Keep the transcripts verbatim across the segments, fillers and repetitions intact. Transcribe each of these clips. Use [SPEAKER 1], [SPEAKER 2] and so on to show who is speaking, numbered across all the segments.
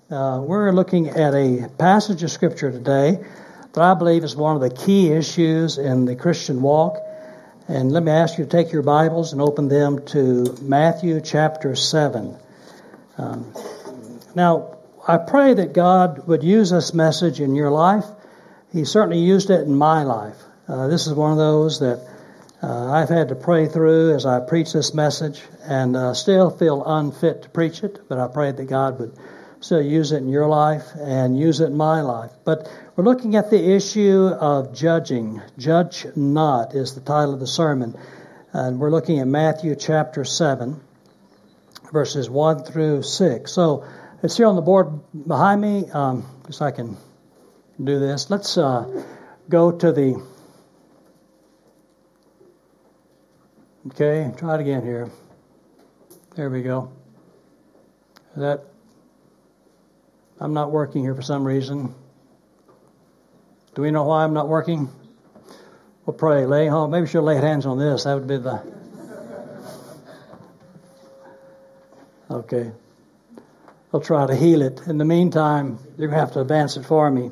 [SPEAKER 1] Uh, we're looking at a passage of Scripture today that I believe is one of the key issues in the Christian walk. And let me ask you to take your Bibles and open them to Matthew chapter seven. Um, now, I pray that God would use this message in your life. He certainly used it in my life. Uh, this is one of those that uh, I've had to pray through as I preach this message, and uh, still feel unfit to preach it, but I pray that God would still use it in your life and use it in my life. But we're looking at the issue of judging. Judge not is the title of the sermon. And we're looking at Matthew chapter seven, verses one through six. So it's here on the board behind me. Um, just so I can do this. Let's uh, go to the... Okay, try it again here. There we go. That... I'm not working here for some reason. Do we know why I'm not working? We'll pray. Lay home. Maybe she'll lay hands on this. That would be the... Okay. I'll try to heal it. In the meantime, you're going to have to advance it for me.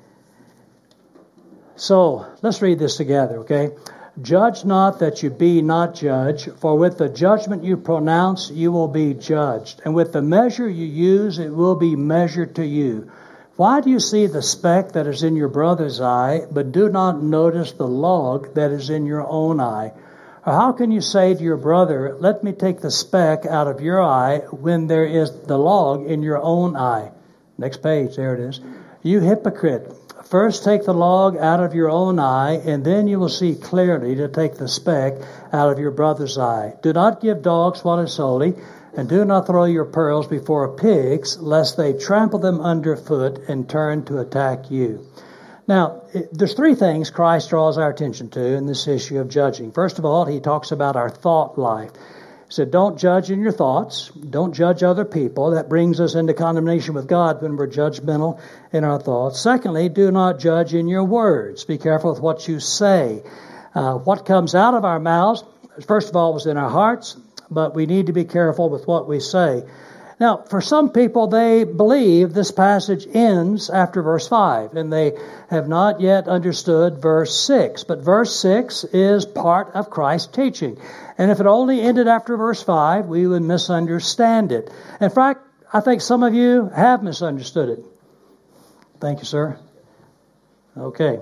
[SPEAKER 1] So, let's read this together, okay? Judge not that you be not judged, for with the judgment you pronounce, you will be judged. And with the measure you use, it will be measured to you. Why do you see the speck that is in your brother's eye, but do not notice the log that is in your own eye? Or how can you say to your brother, let me take the speck out of your eye, when there is the log in your own eye? Next page, there it is. You hypocrite. First take the log out of your own eye, and then you will see clearly to take the speck out of your brother's eye. Do not give dogs what is holy, and do not throw your pearls before pigs, lest they trample them underfoot and turn to attack you. Now, there's three things Christ draws our attention to in this issue of judging. First of all, he talks about our thought life. He said, don't judge in your thoughts. Don't judge other people. That brings us into condemnation with God when we're judgmental in our thoughts. Secondly, do not judge in your words. Be careful with what you say. Uh, what comes out of our mouths, first of all, was in our hearts, but we need to be careful with what we say. Now, for some people, they believe this passage ends after verse five, and they have not yet understood verse six. But verse six is part of Christ's teaching. And if it only ended after verse five, we would misunderstand it. In fact, I think some of you have misunderstood it. Thank you, sir. Okay.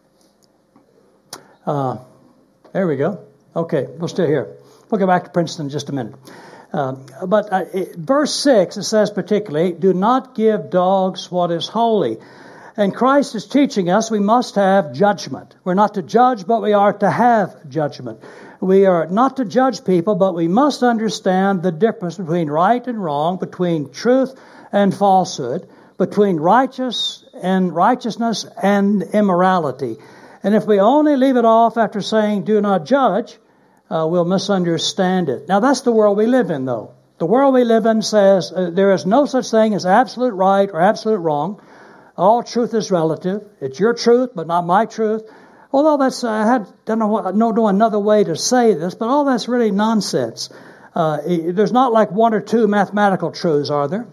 [SPEAKER 1] Uh, there we go. Okay, we'll stay here. We'll go back to Princeton in just a minute. Uh, but uh, it, verse six, it says particularly, do not give dogs what is holy. And Christ is teaching us we must have judgment. We're not to judge, but we are to have judgment. We are not to judge people, but we must understand the difference between right and wrong, between truth and falsehood, between righteous and righteousness and immorality. And if we only leave it off after saying do not judge, Uh, we'll misunderstand it. Now, that's the world we live in, though. The world we live in says uh, there is no such thing as absolute right or absolute wrong. All truth is relative. It's your truth, but not my truth. Although that's, I had, don't know, what, don't know another way to say this, but all that's really nonsense. Uh, there's not like one or two mathematical truths, are there?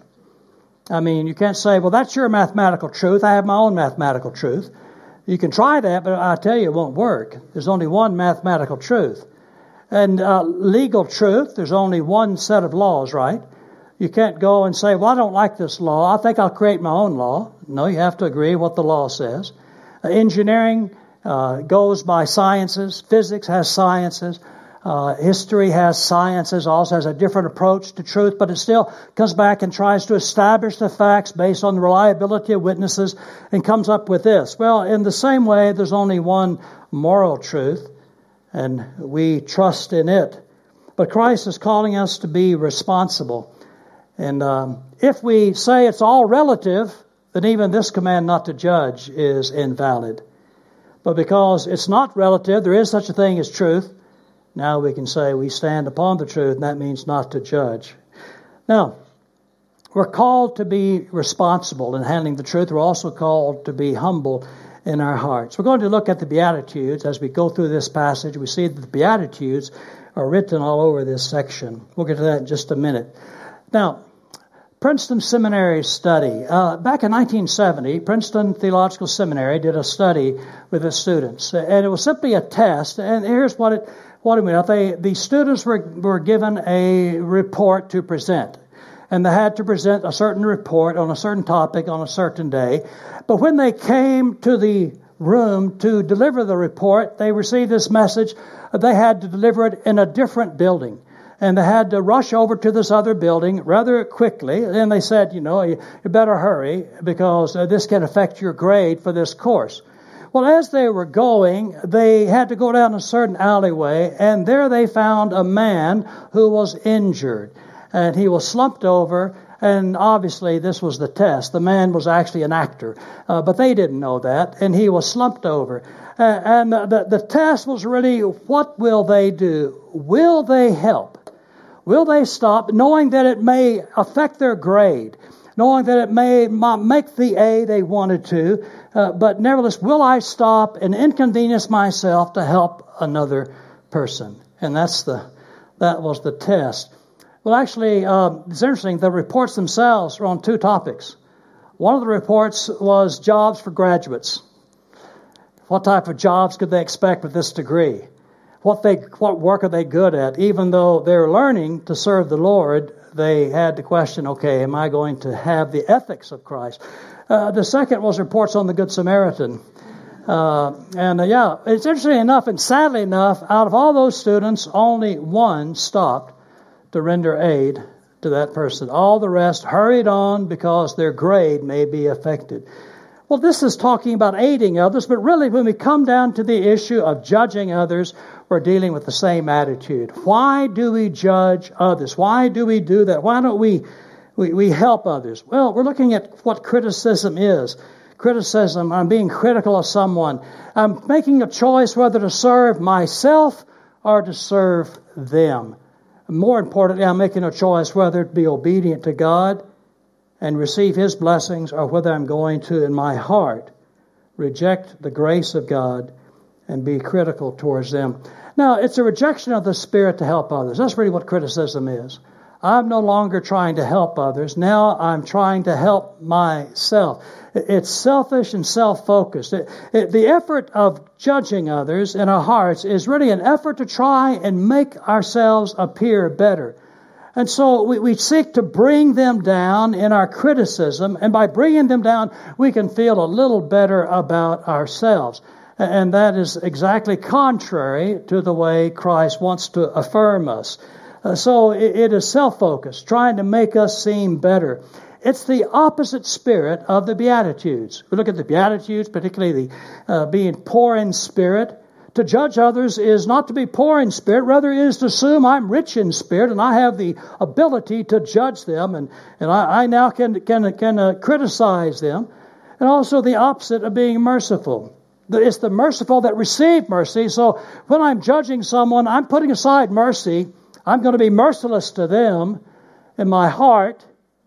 [SPEAKER 1] I mean, you can't say, well, that's your mathematical truth. I have my own mathematical truth. You can try that, but I tell you, it won't work. There's only one mathematical truth. And uh, legal truth, there's only one set of laws, right? You can't go and say, well, I don't like this law. I think I'll create my own law. No, you have to agree what the law says. Uh, engineering uh, goes by sciences. Physics has sciences. Uh, history has sciences, also has a different approach to truth, but it still comes back and tries to establish the facts based on the reliability of witnesses and comes up with this. Well, in the same way, there's only one moral truth, and we trust in it. But Christ is calling us to be responsible. And um, if we say it's all relative, then even this command not to judge is invalid. But because it's not relative, there is such a thing as truth, now we can say we stand upon the truth, and that means not to judge. Now, we're called to be responsible in handling the truth. We're also called to be humble in our hearts. We're going to look at the Beatitudes as we go through this passage. We see that the Beatitudes are written all over this section. We'll get to that in just a minute. Now, Princeton Seminary study. Uh, back in nineteen seventy, Princeton Theological Seminary did a study with the students, and it was simply a test. And here's what it what it meant. They the students were were given a report to present, and they had to present a certain report on a certain topic on a certain day. But when they came to the room to deliver the report, they received this message. They had to deliver it in a different building. And they had to rush over to this other building rather quickly. And they said, you know, you, you better hurry because uh, this can affect your grade for this course. Well, as they were going, they had to go down a certain alleyway, and there they found a man who was injured. And he was slumped over, and obviously this was the test. The man was actually an actor, uh, but they didn't know that, and he was slumped over. Uh, and the, the test was really, what will they do? Will they help? Will they stop, knowing that it may affect their grade, knowing that it may make the A they wanted to, uh, but nevertheless, will I stop and inconvenience myself to help another person? And that's the that was the test. Well, actually, uh, it's interesting. The reports themselves are on two topics. One of the reports was jobs for graduates. What type of jobs could they expect with this degree? What they, what work are they good at? Even though they're learning to serve the Lord, they had to question, okay, am I going to have the ethics of Christ? Uh, the second was reports on the Good Samaritan. Uh, and uh, yeah, it's interesting enough, and sadly enough, out of all those students, only one stopped to render aid to that person. All the rest hurried on because their grade may be affected. Well, this is talking about aiding others, but really when we come down to the issue of judging others, we're dealing with the same attitude. Why do we judge others? Why do we do that? Why don't we, we, we help others? Well, we're looking at what criticism is. Criticism, I'm being critical of someone. I'm making a choice whether to serve myself or to serve them. More importantly, I'm making a choice whether to be obedient to God and receive His blessings, or whether I'm going to, in my heart, reject the grace of God and be critical towards them. Now, it's a rejection of the Spirit to help others. That's really what criticism is. I'm no longer trying to help others. Now I'm trying to help myself. It's selfish and self-focused. It, it, the effort of judging others in our hearts is really an effort to try and make ourselves appear better. And so we, we seek to bring them down in our criticism, and by bringing them down, we can feel a little better about ourselves. And that is exactly contrary to the way Christ wants to affirm us. Uh, so it, it is self-focused, trying to make us seem better. It's the opposite spirit of the Beatitudes. We look at the Beatitudes, particularly the uh, being poor in spirit. To judge others is not to be poor in spirit, rather it is to assume I'm rich in spirit and I have the ability to judge them, and, and I, I now can, can, can uh, criticize them. And also the opposite of being merciful. It's the merciful that receive mercy. So when I'm judging someone, I'm putting aside mercy. I'm going to be merciless to them in my heart.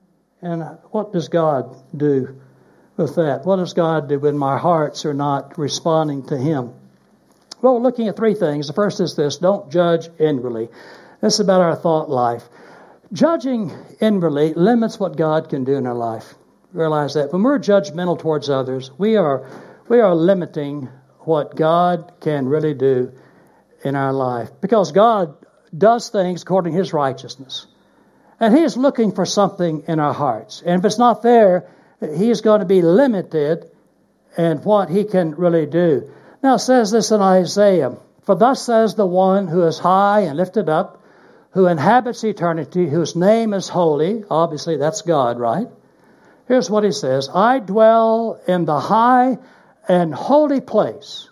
[SPEAKER 1] And what does God do with that? What does God do when my hearts are not responding to Him? Well, we're looking at three things. The first is this: don't judge inwardly. This is about our thought life. Judging inwardly limits what God can do in our life. Realize that. When we're judgmental towards others, we are we are limiting what God can really do in our life. Because God does things according to His righteousness. And He is looking for something in our hearts. And if it's not there, He is going to be limited in what He can really do. Now it says this in Isaiah: "For thus says the one who is high and lifted up, who inhabits eternity, whose name is holy." Obviously, that's God, right? Here's what He says: "I dwell in the high and holy place."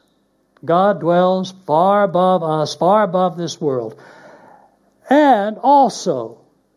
[SPEAKER 1] God dwells far above us, far above this world. "And also,"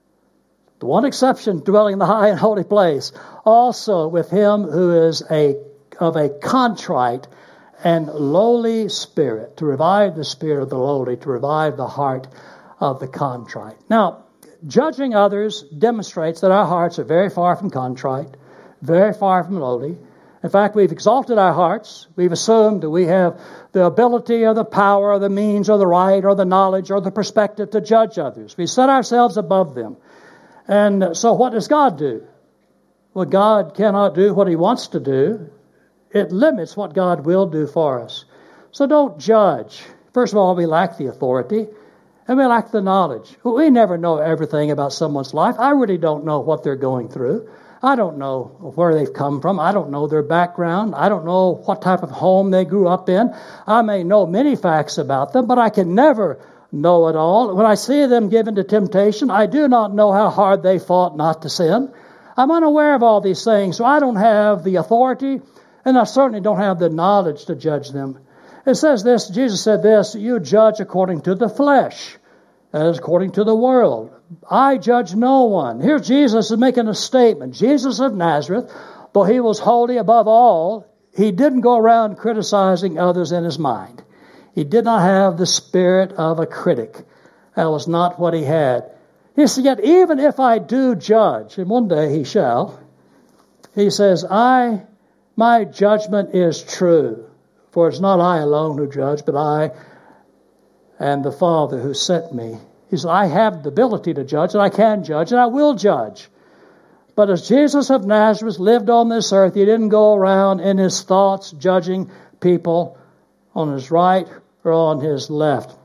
[SPEAKER 1] the one exception, dwelling in the high and holy place, "also with him who is a of a contrite and lowly spirit," to revive the spirit of the lowly, to revive the heart of the contrite. Now, judging others demonstrates that our hearts are very far from contrite, very far from lowly. In fact, we've exalted our hearts. We've assumed that we have the ability or the power or the means or the right or the knowledge or the perspective to judge others. We set ourselves above them. And so what does God do? Well, God cannot do what he wants to do. It limits what God will do for us. So don't judge. First of all, we lack the authority and we lack the knowledge. We never know everything about someone's life. I really don't know what they're going through. I don't know where they've come from. I don't know their background. I don't know what type of home they grew up in. I may know many facts about them, but I can never know it all. When I see them given to temptation, I do not know how hard they fought not to sin. I'm unaware of all these things, so I don't have the authority, and I certainly don't have the knowledge to judge them. It says this, Jesus said this, you judge according to the flesh, as according to the world. I judge no one. Here Jesus is making a statement. Jesus of Nazareth, though he was holy above all, he didn't go around criticizing others in his mind. He did not have the spirit of a critic. That was not what he had. He said, yet even if I do judge, and one day he shall, he says, I, my judgment is true. For it's not I alone who judge, but I and the Father who sent me. He said, I have the ability to judge, and I can judge, and I will judge. But as Jesus of Nazareth lived on this earth, he didn't go around in his thoughts judging people on his right or on his left.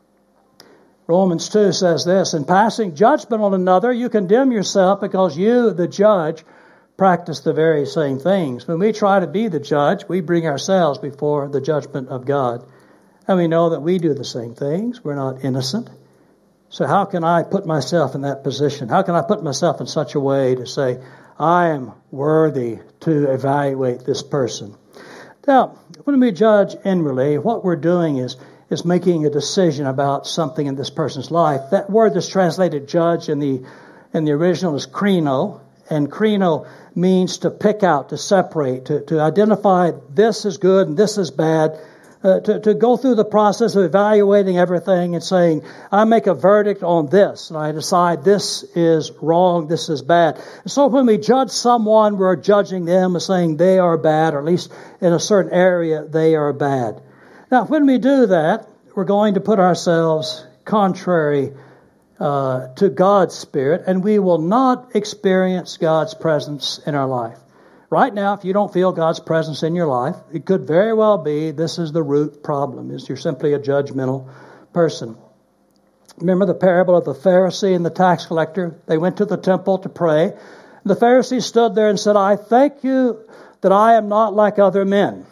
[SPEAKER 1] Romans two says this, in passing judgment on another, you condemn yourself because you, the judge, practice the very same things. When we try to be the judge, we bring ourselves before the judgment of God. And we know that we do the same things. We're not innocent. So how can I put myself in that position? How can I put myself in such a way to say, I am worthy to evaluate this person? Now, when we judge inwardly, what we're doing is, is making a decision about something in this person's life. That word that's translated judge in the, in the original is krino. And krino means to pick out, to separate, to, to identify this is good and this is bad. Uh, to, to go through the process of evaluating everything and saying, I make a verdict on this, and I decide this is wrong, this is bad. And so when we judge someone, we're judging them as saying they are bad, or at least in a certain area they are bad. Now, when we do that, we're going to put ourselves contrary uh, to God's Spirit, and we will not experience God's presence in our life. Right now, if you don't feel God's presence in your life, it could very well be this is the root problem, is you're simply a judgmental person. Remember the parable of the Pharisee and the tax collector? They went to the temple to pray. The Pharisee stood there and said, I thank you that I am not like other men.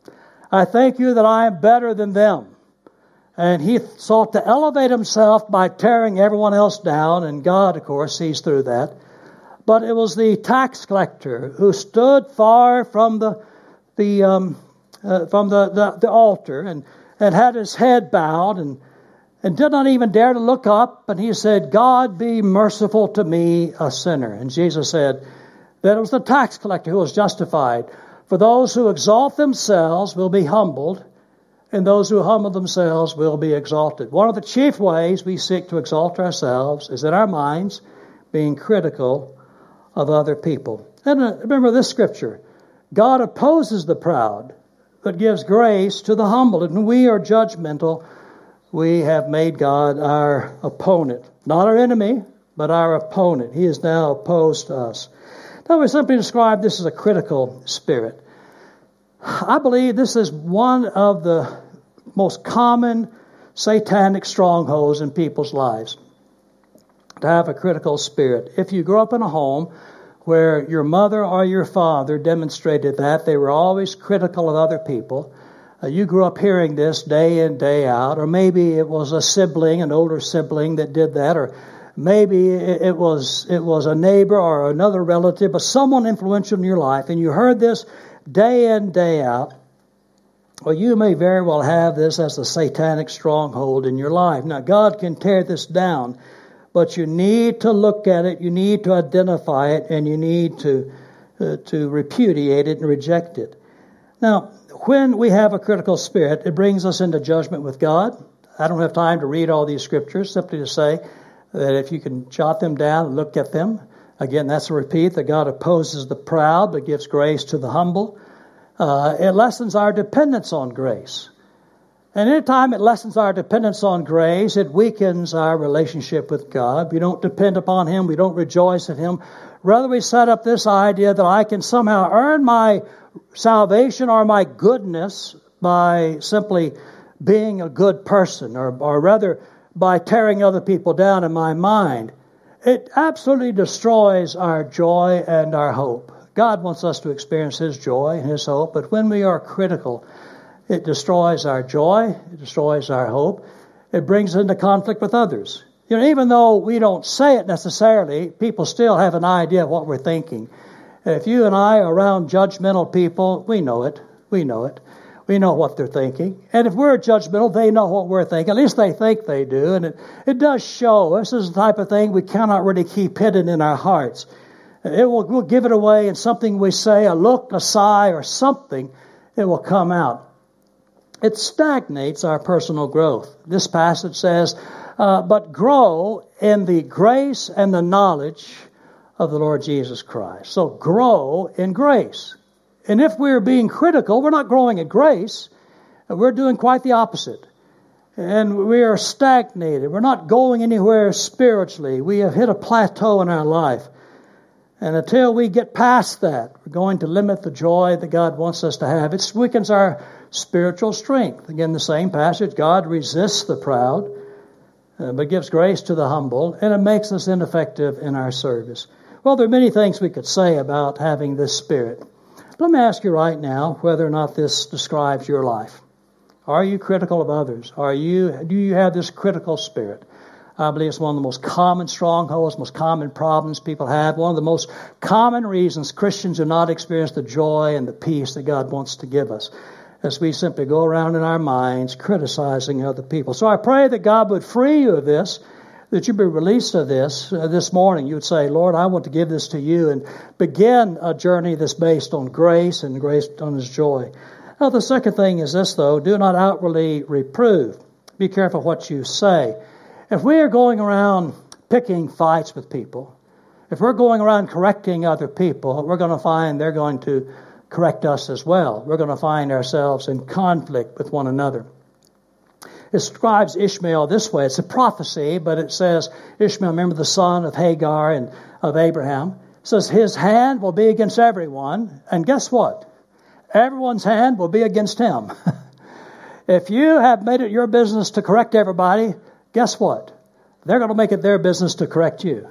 [SPEAKER 1] I thank you that I am better than them. And he sought to elevate himself by tearing everyone else down, and God, of course, sees through that. But it was the tax collector who stood far from the the um, uh, from the, the, the altar and, and had his head bowed and and did not even dare to look up. And he said, God be merciful to me, a sinner. And Jesus said that it was the tax collector who was justified. For those who exalt themselves will be humbled, and those who humble themselves will be exalted. One of the chief ways we seek to exalt ourselves is in our minds, being critical of other people. And remember this scripture, God opposes the proud, but gives grace to the humble. And when we are judgmental, we have made God our opponent. Not our enemy, but our opponent. He is now opposed to us. Now we simply describe this as a critical spirit. I believe this is one of the most common satanic strongholds in people's lives. To have a critical spirit. If you grew up in a home where your mother or your father demonstrated that, they were always critical of other people, uh, you grew up hearing this day in, day out, or maybe it was a sibling, an older sibling that did that, or maybe it, it was it was a neighbor or another relative, but someone influential in your life, and you heard this day in, day out. Well, you may very well have this as a satanic stronghold in your life. Now, God can tear this down, but you need to look at it, you need to identify it, and you need to uh, to repudiate it and reject it. Now, when we have a critical spirit, it brings us into judgment with God. I don't have time to read all these scriptures, simply to say that if you can jot them down and look at them, again, that's a repeat, that God opposes the proud, but gives grace to the humble. Uh, it lessens our dependence on grace. And anytime it lessens our dependence on grace, it weakens our relationship with God. We don't depend upon Him. We don't rejoice in Him. Rather, we set up this idea that I can somehow earn my salvation or my goodness by simply being a good person, or, or rather by tearing other people down in my mind. It absolutely destroys our joy and our hope. God wants us to experience His joy and His hope, but when we are critical, it destroys our joy, it destroys our hope, it brings us into conflict with others. You know, even though we don't say it necessarily, people still have an idea of what we're thinking. If you and I are around judgmental people, we know it. We know it. We know what they're thinking. And if we're judgmental, they know what we're thinking. At least they think they do. And it, it does show. This is the type of thing we cannot really keep hidden in our hearts. It will, we'll give it away in something we say, a look, a sigh, or something. It will come out. It stagnates our personal growth. This passage says, uh, but grow in the grace and the knowledge of the Lord Jesus Christ. So grow in grace. And if we're being critical, we're not growing in grace. We're doing quite the opposite. And we are stagnated. We're not going anywhere spiritually. We have hit a plateau in our life. And until we get past that, we're going to limit the joy that God wants us to have. It weakens our spiritual strength. Again, the same passage, God resists the proud, uh, but gives grace to the humble, and it makes us ineffective in our service. Well, there are many things we could say about having this spirit. Let me ask you right now whether or not this describes your life. Are you critical of others? Are you, do you have this critical spirit? I believe it's one of the most common strongholds, most common problems people have. One of the most common reasons Christians do not experience the joy and the peace that God wants to give us, as we simply go around in our minds criticizing other people. So I pray that God would free you of this, that you be released of this uh, this morning. You would say, Lord, I want to give this to you, and begin a journey that's based on grace and grace on His joy. Now, the second thing is this, though. Do not outwardly reprove. Be careful what you say. If we are going around picking fights with people, if we're going around correcting other people, we're going to find they're going to correct us as well. We're going to find ourselves in conflict with one another. It describes Ishmael this way. It's a prophecy, but it says, Ishmael, remember the son of Hagar and of Abraham. It says, his hand will be against everyone. And guess what? Everyone's hand will be against him. If you have made it your business to correct everybody, guess what? They're going to make it their business to correct you.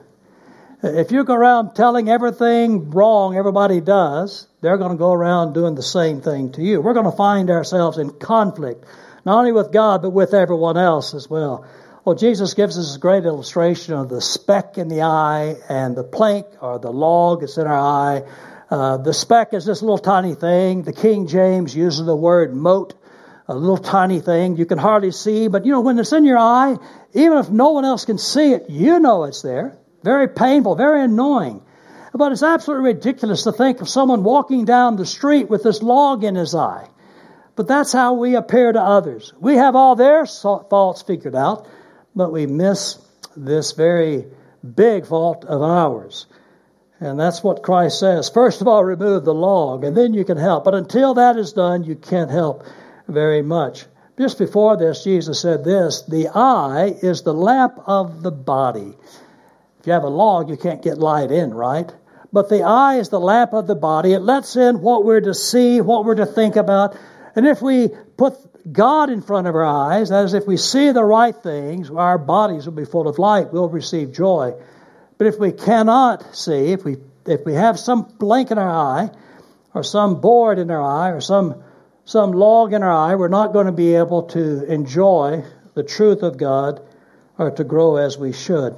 [SPEAKER 1] If you go around telling everything wrong everybody does, they're going to go around doing the same thing to you. We're going to find ourselves in conflict, not only with God, but with everyone else as well. Well, Jesus gives us a great illustration of the speck in the eye and the plank or the log that's in our eye. Uh, the speck is this little tiny thing. The King James uses the word mote, a little tiny thing you can hardly see. But, you know, when it's in your eye, even if no one else can see it, you know it's there. Very painful, very annoying. But it's absolutely ridiculous to think of someone walking down the street with this log in his eye. But that's how we appear to others. We have all their faults figured out, but we miss this very big fault of ours. And that's what Christ says. First of all, remove the log, and then you can help. But until that is done, you can't help very much. Just before this, Jesus said this, the eye is the lamp of the body. If you have a log, you can't get light in, right? But the eye is the lamp of the body. It lets in what we're to see, what we're to think about. And if we put God in front of our eyes, that is, if we see the right things, our bodies will be full of light. We'll receive joy. But if we cannot see, if we if we have some blank in our eye, or some board in our eye, or some some log in our eye, we're not going to be able to enjoy the truth of God or to grow as we should.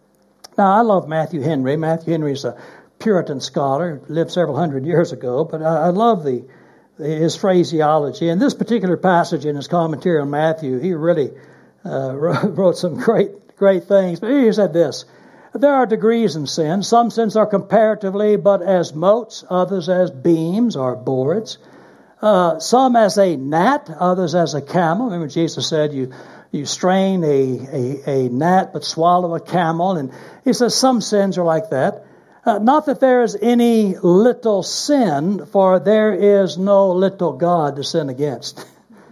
[SPEAKER 1] Now, I love Matthew Henry. Matthew Henry is a Puritan scholar, lived several hundred years ago, but I, I love the his phraseology. In this particular passage in his commentary on Matthew, he really uh, wrote some great, great things. But he said this, there are degrees in sin. Some sins are comparatively but as motes, others as beams or boards. Uh, some as a gnat, others as a camel. Remember Jesus said you you strain a, a, a gnat but swallow a camel. And he says some sins are like that. Uh, not that there is any little sin, for there is no little God to sin against.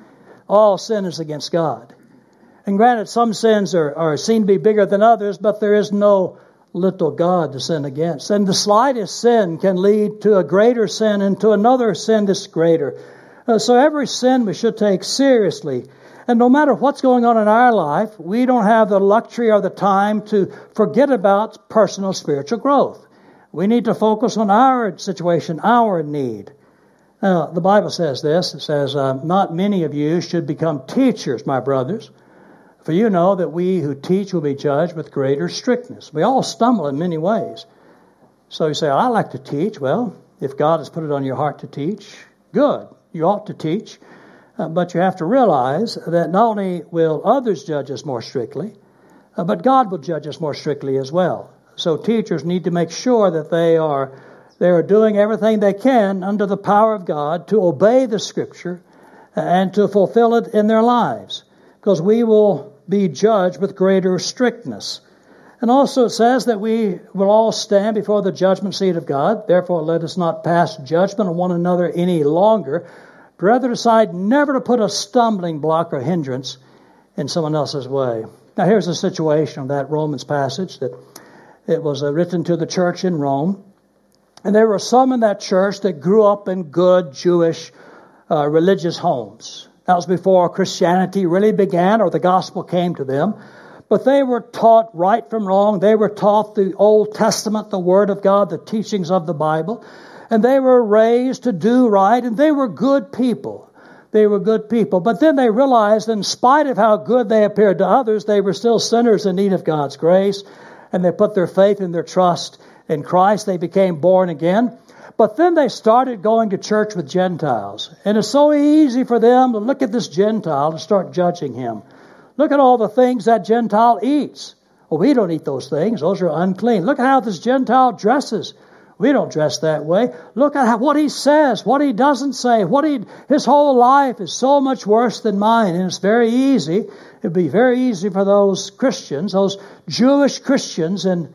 [SPEAKER 1] all sin is against God. And granted, some sins are, are seen to be bigger than others, but there is no little God to sin against. And the slightest sin can lead to a greater sin and to another sin that's greater. Uh, so every sin we should take seriously. And no matter what's going on in our life, we don't have the luxury or the time to forget about personal spiritual growth. We need to focus on our situation, our need. Now, the Bible says this. It says, uh, not many of you should become teachers, my brothers. For you know that we who teach will be judged with greater strictness. We all stumble in many ways. So you say, I like to teach. Well, if God has put it on your heart to teach, good. You ought to teach. Uh, but you have to realize that not only will others judge us more strictly, uh, but God will judge us more strictly as well. So teachers need to make sure that they are they are doing everything they can under the power of God to obey the Scripture and to fulfill it in their lives, because we will be judged with greater strictness. And also it says that we will all stand before the judgment seat of God. Therefore let us not pass judgment on one another any longer, but rather decide never to put a stumbling block or hindrance in someone else's way. Now here's the situation of that Romans passage, that it was uh, written to the church in Rome. And there were some in that church that grew up in good Jewish uh, religious homes. That was before Christianity really began or the gospel came to them. But they were taught right from wrong. They were taught the Old Testament, the Word of God, the teachings of the Bible. And they were raised to do right, and they were good people. They were good people. But then they realized, in spite of how good they appeared to others, they were still sinners in need of God's grace. And they put their faith and their trust in Christ. They became born again. But then they started going to church with Gentiles. And it's so easy for them to look at this Gentile and start judging him. Look at all the things that Gentile eats. Well, we don't eat those things. Those are unclean. Look at how this Gentile dresses. We don't dress that way. Look at how, what he says, what he doesn't say, what he, his whole life is so much worse than mine. And it's very easy. It'd be very easy for those Christians, those Jewish Christians in,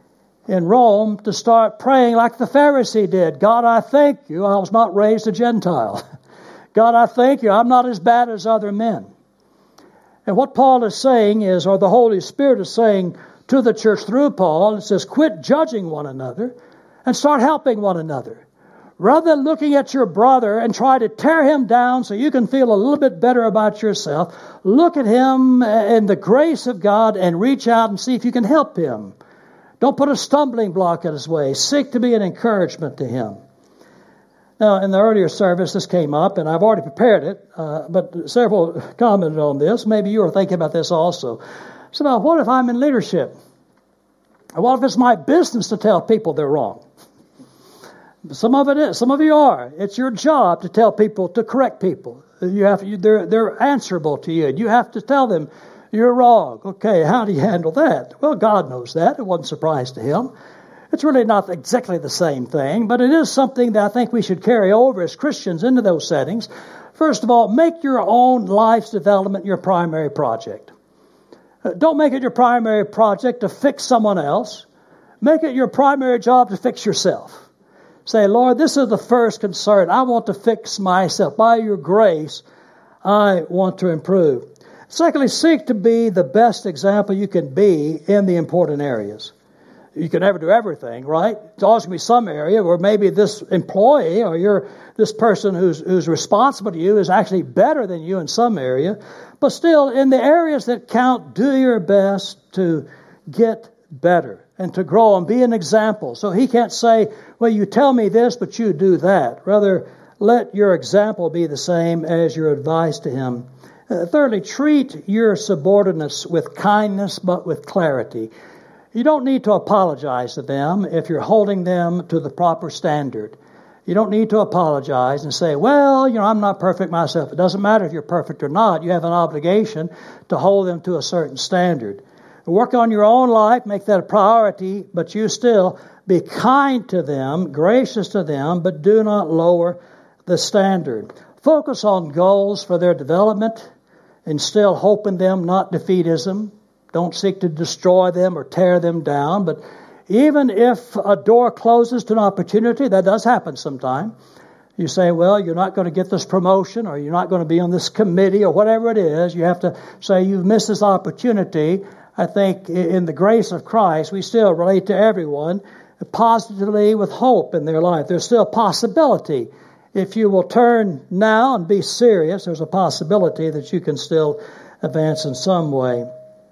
[SPEAKER 1] in Rome, to start praying like the Pharisee did. God, I thank you, I was not raised a Gentile. God, I thank you, I'm not as bad as other men. And what Paul is saying is, or the Holy Spirit is saying to the church through Paul, it says, quit judging one another and start helping one another. Rather than looking at your brother and try to tear him down so you can feel a little bit better about yourself, look at him in the grace of God and reach out and see if you can help him. Don't put a stumbling block in his way. Seek to be an encouragement to him. Now, in the earlier service, this came up, and I've already prepared it, uh, but several commented on this. Maybe you were thinking about this also. So now, what if I'm in leadership? What if it's my business to tell people they're wrong? Some of it is. Some of you are. It's your job to tell people, to correct people. You have, you, they're, they're answerable to you. You have to tell them you're wrong. Okay, how do you handle that? Well, God knows that. It wasn't a surprise to him. It's really not exactly the same thing, but it is something that I think we should carry over as Christians into those settings. First of all, make your own life's development your primary project. Don't make it your primary project to fix someone else. Make it your primary job to fix yourself. Say, Lord, this is the first concern. I want to fix myself. By your grace, I want to improve. Secondly, seek to be the best example you can be in the important areas. You can never do everything, right? There's always going to be some area where maybe this employee or your this person who's who's responsible to you is actually better than you in some area. But still, in the areas that count, do your best to get better and to grow and be an example. So he can't say, well, you tell me this, but you do that. Rather, let your example be the same as your advice to him. Uh, thirdly, treat your subordinates with kindness, but with clarity. You don't need to apologize to them if you're holding them to the proper standard. You don't need to apologize and say, well, you know, I'm not perfect myself. It doesn't matter if you're perfect or not. You have an obligation to hold them to a certain standard. Work on your own life, make that a priority, but you still be kind to them, gracious to them, but do not lower the standard. Focus on goals for their development. Instill hope in them, not defeatism. Don't seek to destroy them or tear them down. But even if a door closes to an opportunity, that does happen sometime, You say, well, you're not going to get this promotion, or you're not going to be on this committee, or whatever it is. You have to say you've missed this opportunity. I think in the grace of Christ, we still relate to everyone positively with hope in their life. There's still a possibility. If you will turn now and be serious, there's a possibility that you can still advance in some way.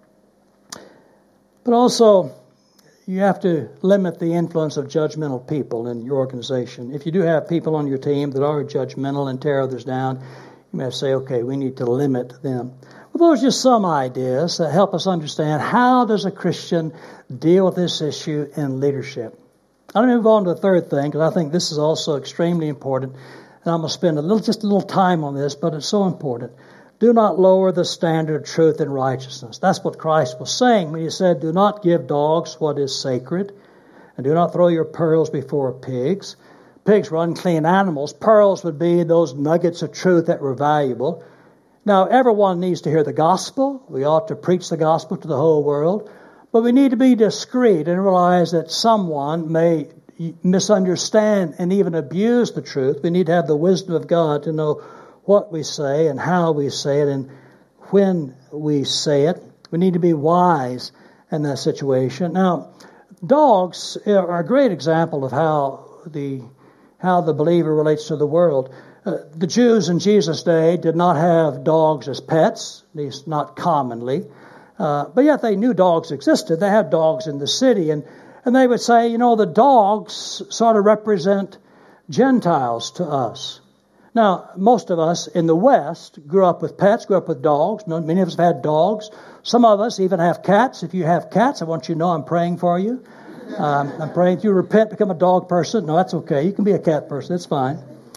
[SPEAKER 1] But also, you have to limit the influence of judgmental people in your organization. If you do have people on your team that are judgmental and tear others down, you may say, okay, we need to limit them. Well, those are just some ideas that help us understand how does a Christian deal with this issue in leadership. I'm going to move on to the third thing, because I think this is also extremely important. And I'm going to spend a little, just a little time on this, but it's so important. Do not lower the standard of truth and righteousness. That's what Christ was saying when he said, do not give dogs what is sacred, and do not throw your pearls before pigs. Pigs were unclean animals. Pearls would be those nuggets of truth that were valuable. Now, everyone needs to hear the gospel. We ought to preach the gospel to the whole world. But we need to be discreet and realize that someone may misunderstand and even abuse the truth. We need to have the wisdom of God to know what we say and how we say it and when we say it. We need to be wise in that situation. Now, dogs are a great example of how the how the believer relates to the world. Uh, the Jews in Jesus' day did not have dogs as pets, at least not commonly. Uh, but yet they knew dogs existed. They had dogs in the city. And, and they would say, you know, the dogs sort of represent Gentiles to us. Now, most of us in the West grew up with pets, grew up with dogs. Many of us have had dogs. Some of us even have cats. If you have cats, I want you to know I'm praying for you. Um, I'm praying if you repent, become a dog person. No, that's okay. You can be a cat person. It's fine.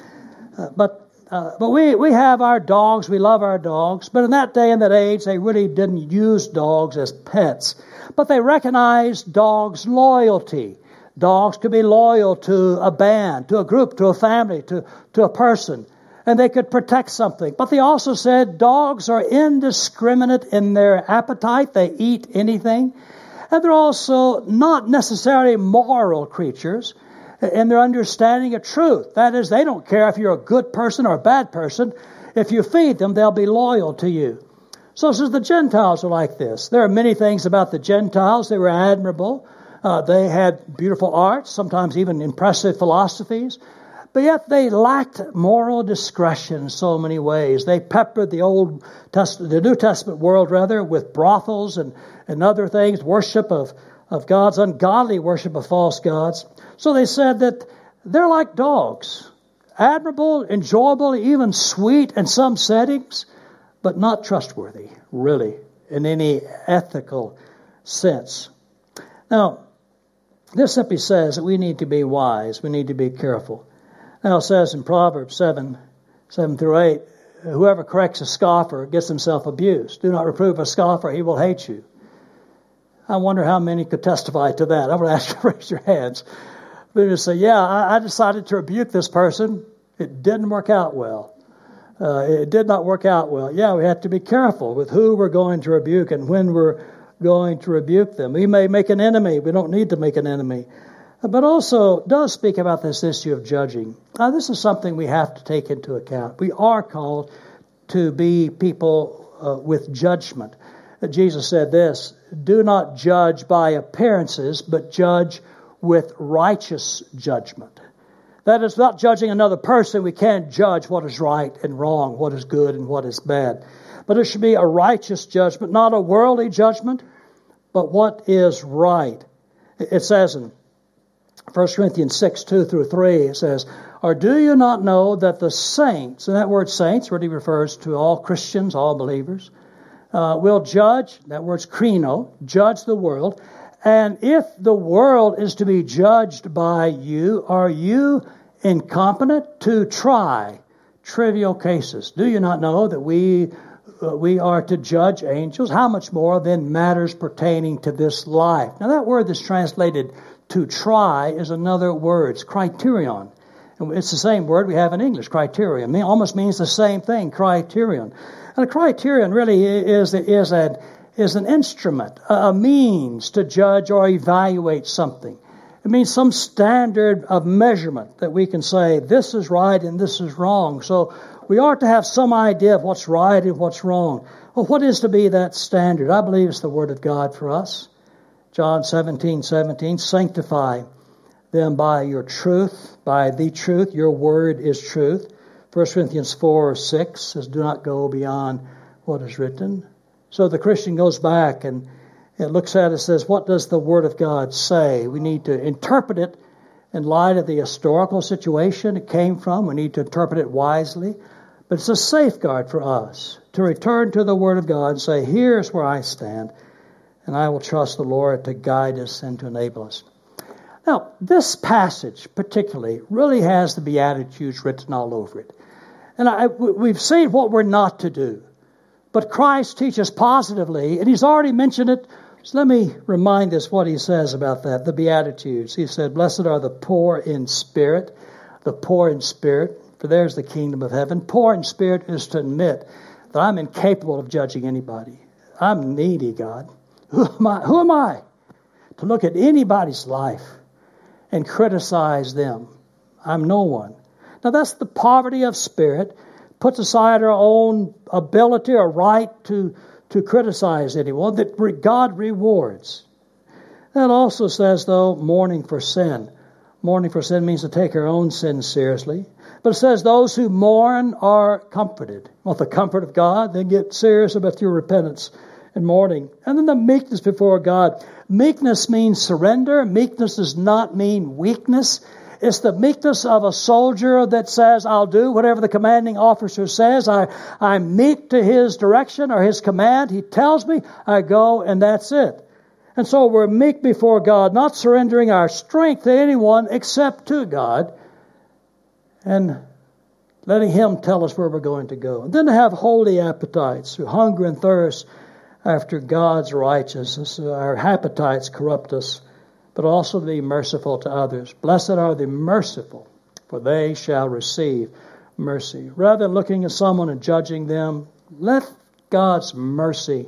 [SPEAKER 1] Uh, but uh, but we, we have our dogs. We love our dogs. But in that day and that age, they really didn't use dogs as pets. But they recognized dogs' loyalty. Dogs could be loyal to a band, to a group, to a family, to, to a person. And they could protect something. But they also said dogs are indiscriminate in their appetite. They eat anything. And they're also not necessarily moral creatures in their understanding of truth. That is, they don't care if you're a good person or a bad person. If you feed them, they'll be loyal to you. So says the Gentiles are like this. There are many things about the Gentiles. They were admirable. Uh, they had beautiful arts, sometimes even impressive philosophies. But yet they lacked moral discretion in so many ways. They peppered the Old Testament, the New Testament world rather, with brothels and, and other things, worship of, of gods, ungodly worship of false gods. So they said that they're like dogs, admirable, enjoyable, even sweet in some settings, but not trustworthy, really, in any ethical sense. Now, this simply says that we need to be wise. We need to be careful. Now, it says in Proverbs seven, seven through eight, whoever corrects a scoffer gets himself abused. Do not reprove a scoffer, he will hate you. I wonder how many could testify to that. I'm going to ask you to raise your hands. But you say, yeah, I, I decided to rebuke this person. It didn't work out well. Uh, it did not work out well. Yeah, we have to be careful with who we're going to rebuke and when we're going to rebuke them. We may make an enemy. We don't need to make an enemy. But also does speak about this issue of judging. Now, this is something we have to take into account. We are called to be people uh, with judgment. Uh, Jesus said this, do not judge by appearances, but judge with righteous judgment. That is not judging another person. We can't judge what is right and wrong, what is good and what is bad. But it should be a righteous judgment, not a worldly judgment, but what is right. It says in First Corinthians six, two through three, it says, or do you not know that the saints, and that word saints really refers to all Christians, all believers, uh, will judge, that word's krino, judge the world. And if the world is to be judged by you, are you incompetent to try trivial cases? Do you not know that we uh, we are to judge angels? How much more than matters pertaining to this life? Now that word that's translated to try is another word. It's criterion. And it's the same word we have in English, criterion. It almost means the same thing, criterion. And a criterion really is, is, a, is an instrument, a means to judge or evaluate something. It means some standard of measurement that we can say this is right and this is wrong. So we ought to have some idea of what's right and what's wrong. Well, what is to be that standard? I believe it's the Word of God for us. John seventeen seventeen, sanctify them by your truth, by the truth. Your word is truth. First Corinthians four six says, do not go beyond what is written. So the Christian goes back and it looks at it and says, what does the Word of God say? We need to interpret it in light of the historical situation it came from. We need to interpret it wisely. But it's a safeguard for us to return to the Word of God and say, here's where I stand, and I will trust the Lord to guide us and to enable us. Now, this passage particularly really has the Beatitudes written all over it. And I, we've seen what we're not to do. But Christ teaches positively, and He's already mentioned it. So let me remind us what He says about that, the Beatitudes. He said, blessed are the poor in spirit, the poor in spirit, for theirs the kingdom of heaven. Poor in spirit is to admit that I'm incapable of judging anybody. I'm needy, God. Who am I? Who am I to look at anybody's life and criticize them? I'm no one. Now that's the poverty of spirit. Puts aside our own ability or right to, to criticize anyone that God rewards. That also says, though, mourning for sin. Mourning for sin means to take our own sins seriously. But it says those who mourn are comforted. Want the comfort of God? Then get serious about your repentance and mourning. And then the meekness before God. Meekness means surrender. Meekness does not mean weakness. It's the meekness of a soldier that says, I'll do whatever the commanding officer says. I, I'm meek to his direction or his command. He tells me, I go, and that's it. And so we're meek before God, not surrendering our strength to anyone except to God, and letting Him tell us where we're going to go. And then to have holy appetites, who hunger and thirst after God's righteousness. Our appetites corrupt us, but also to be merciful to others. Blessed are the merciful, for they shall receive mercy. Rather than looking at someone and judging them, let God's mercy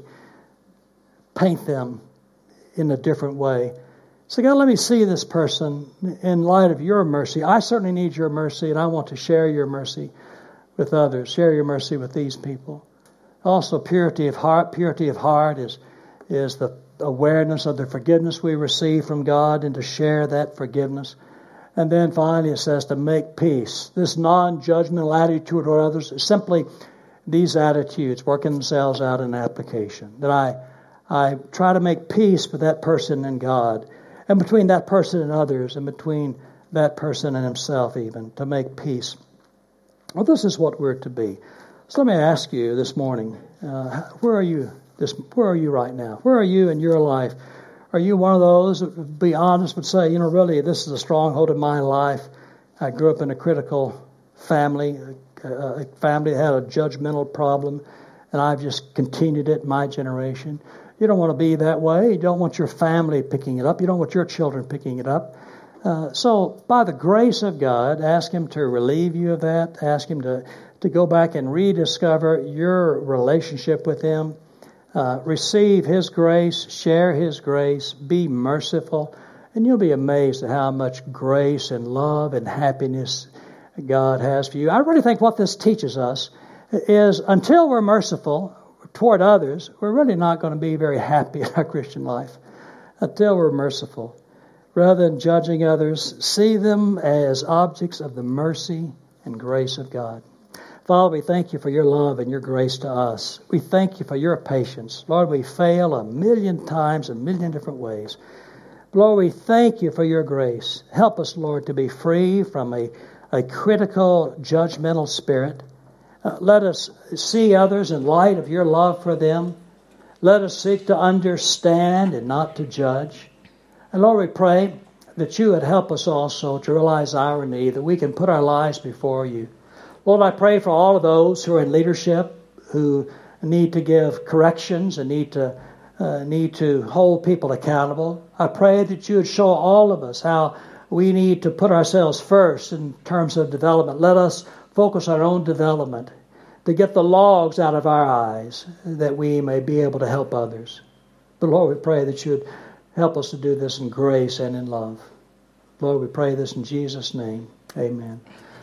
[SPEAKER 1] paint them in a different way. So God, let me see this person in light of your mercy. I certainly need your mercy, and I want to share your mercy with others. Share your mercy with these people. Also, purity of heart. Purity of heart is, is the awareness of the forgiveness we receive from God and to share that forgiveness. And then finally it says to make peace. This non-judgmental attitude toward others is simply these attitudes working themselves out in application. That I, I try to make peace with that person and God, and between that person and others, and between that person and himself even, to make peace. Well, this is what we're to be. So let me ask you this morning, uh, where are you this? Where are you right now? Where are you in your life? Are you one of those that would be honest, would say, you know, really, this is a stronghold in my life. I grew up in a critical family, a, a family that had a judgmental problem, and I've just continued it in my generation. You don't want to be that way. You don't want your family picking it up. You don't want your children picking it up. Uh, so by the grace of God, ask Him to relieve you of that. Ask Him to, to go back and rediscover your relationship with Him. Uh, receive His grace, share His grace, be merciful, and you'll be amazed at how much grace and love and happiness God has for you. I really think what this teaches us is until we're merciful toward others, we're really not going to be very happy in our Christian life. Until we're merciful. Rather than judging others, see them as objects of the mercy and grace of God. Father, we thank you for your love and your grace to us. We thank you for your patience. Lord, we fail a million times, a million different ways. Lord, we thank you for your grace. Help us, Lord, to be free from a, a critical, judgmental spirit. Uh, let us see others in light of your love for them. Let us seek to understand and not to judge. And Lord, we pray that you would help us also to realize our need, that we can put our lives before you. Lord, I pray for all of those who are in leadership, who need to give corrections and need to uh, need to hold people accountable. I pray that you would show all of us how we need to put ourselves first in terms of development. Let us focus on our own development to get the logs out of our eyes that we may be able to help others. But Lord, we pray that you would help us to do this in grace and in love. Lord, we pray this in Jesus' name. Amen.